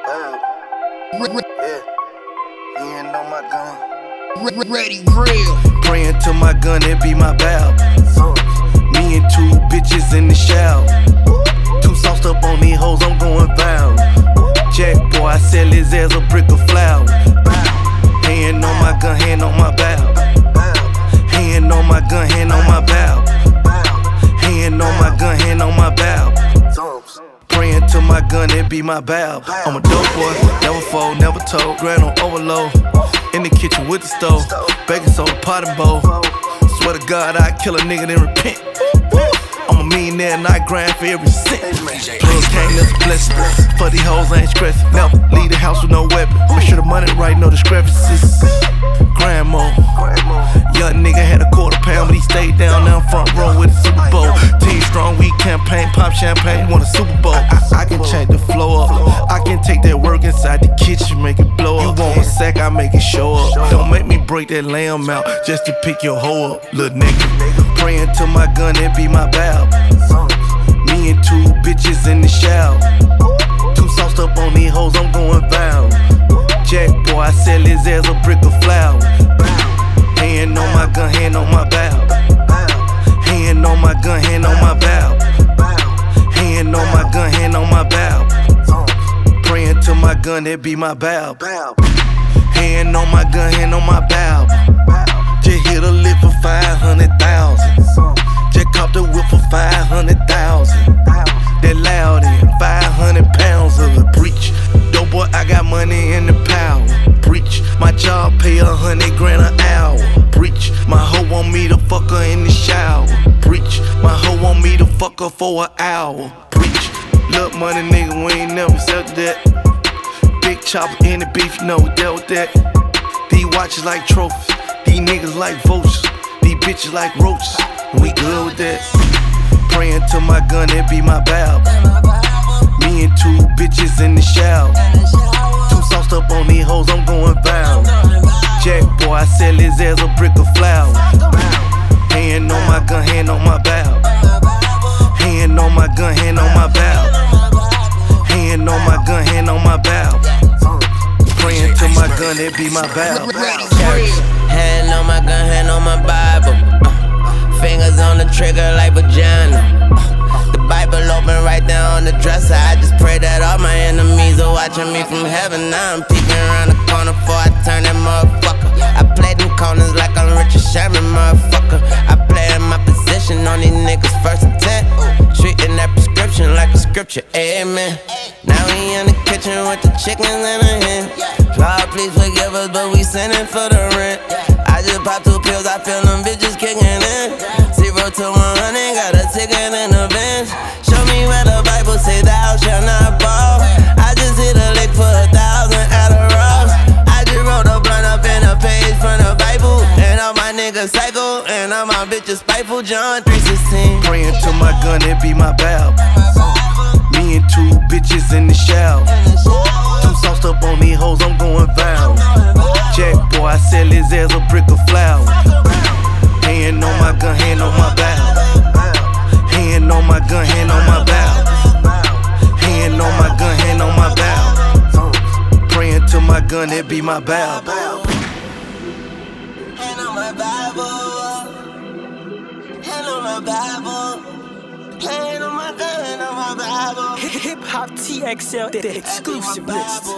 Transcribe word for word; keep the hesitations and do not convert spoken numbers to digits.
Bow. Yeah, he ain't on my gun. Ready, real. Praying to my gun, it be my bow. Me and two bitches in the shower. Too sauced up on these hoes, I'm going viral. Jack boy, I sell his ass a brick of flour. Hand on my gun, hand on my bow. Hand on my gun, hand on my bow. Hand on my gun, hand on my bow. Praying to my gun, it be my bow. I'm a dope boy, never fold, never told. Grind on overload, in the kitchen with the stove. Baking soda, pot and bowl. Swear to God, I'd kill a nigga then repent. I'm a millionaire and I grind for every cent. Plug came, that's a blessing. For these hoes, I ain't stressing. Never leave the house with no weapon. Make sure the money right, no discrepancies. Grandma, young nigga had a quarter pound, but he stayed down down front row with the Super Bowl. Team strong, we campaign, pop champagne, won a Super Bowl. I, I can change the flow up. I can take that work inside the kitchen, make it blow up. You want a sack, I make it show up. Don't make me break that lamb out just to pick your hoe up, little nigga. Praying to my gun, it be my bow. Me and two bitches in the shower. Too sauced up on these hoes, I'm going viral. Jack boy, I sell his ass a brick of flour. Hand on my gun, hand on my bow. Hand on my gun, hand on my bow. Hand on my gun, hand on my bow. Praying to my gun, it be my bow. Hand on my gun, hand on my bow. Just hit a lick for five hundred thousand. Just cop the whip for five hundred thousand. That loud in five hundred pounds of a breach. Dope boy, I got money in the power. Breach. My job pay a hundred grand an hour. Breach. My hoe want me to fuck her in the shower. Breach. My hoe want me to fuck her for an hour. Breach. Look money nigga, we ain't never accepted that. Big chopper in the beef, you know we dealt with that. These watches like trophies. These niggas like vultures. These bitches like roaches. And we good with that. Praying to my gun, it be my bow. Me and two bitches in the shower. Too sauced up on these hoes, I'm going viral. Jack boy, I sell his ass a brick of flour. Hand on my gun, hand on my bow. Hand on my gun, hand on my bow. Hand on my gun, hand on my bow. Praying to my gun, it be my bow. Hand on my gun, hand on my Bible. Uh, fingers on the trigger like vagina. Uh, the Bible open right there on the dresser. I just pray that all my enemies are watching me from heaven. Now I'm peeking around the corner before I turn that motherfucker. I play them corners like I'm Richard Sherman, motherfucker. I play in my position on these niggas first intent. Treating that prescription like a scripture, amen. Now we in the kitchen with the chickens in the hen. Lord, please forgive us, but we sending for the rent. I just popped two pills, I feel them bitches kicking in. Zero to one hundred, got a ticket in the bench. Show me where the Bible say thou shalt not fall. I just hit a lick for a thousand Adderalls. I just wrote a blunt up in a page from the Bible. And all my niggas psycho, and all my bitches spiteful. John three sixteen. Praying to my gun, it be my bow. Me and two bitches in the shower. Too sauced up on these hoes, I'm going viral. Jack boy, I sell his ass a brick of flour. Hand on my gun, hand on my bow. Hand on my gun, hand on my bow. Hand on my gun, hand on my bow. Praying to my gun, it be my bow. Hand on my Bible. Hand on my Bible. Hand on my gun, hand on my Bible. Hip Hop T X L, the exclusive list.